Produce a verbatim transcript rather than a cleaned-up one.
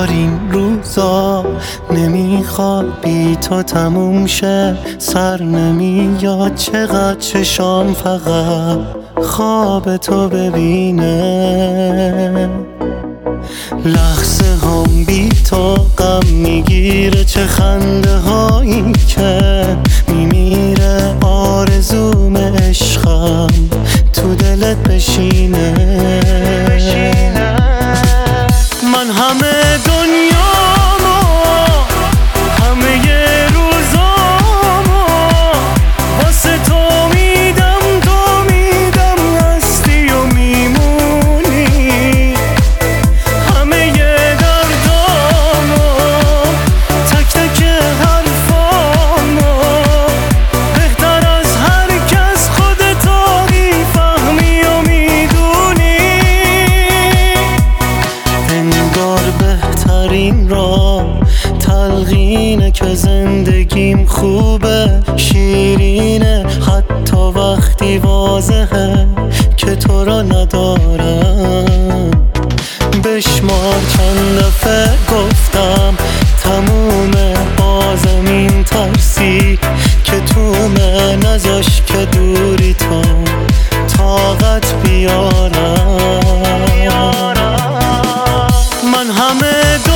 انگار این روزا نمیخواد بی تو تموم شه، سر نمیاد چقدر چشام فقط خواب تو ببینه. لحظه هم بی تو غم میگیره، چه خنده هایی که میمیره. آرزوم عشقم تو دلت بشینه. من همه دنیامو همه روزامو واسه تو میدم، تو میدم هستی و میمونی. همه دردامو تک تک حرفامو بهتر از هر کس خودتو میفهمی و میدونی. انگار بهترین را تلقینه که زندگیم خوبه، شیرینه حتی وقتی واضحه که تو را ندارم. بشمار چند دفعه گفتم تمومه، بازم این ترسی که تومه نذاش که دوری تو طاقت بیارم. من همه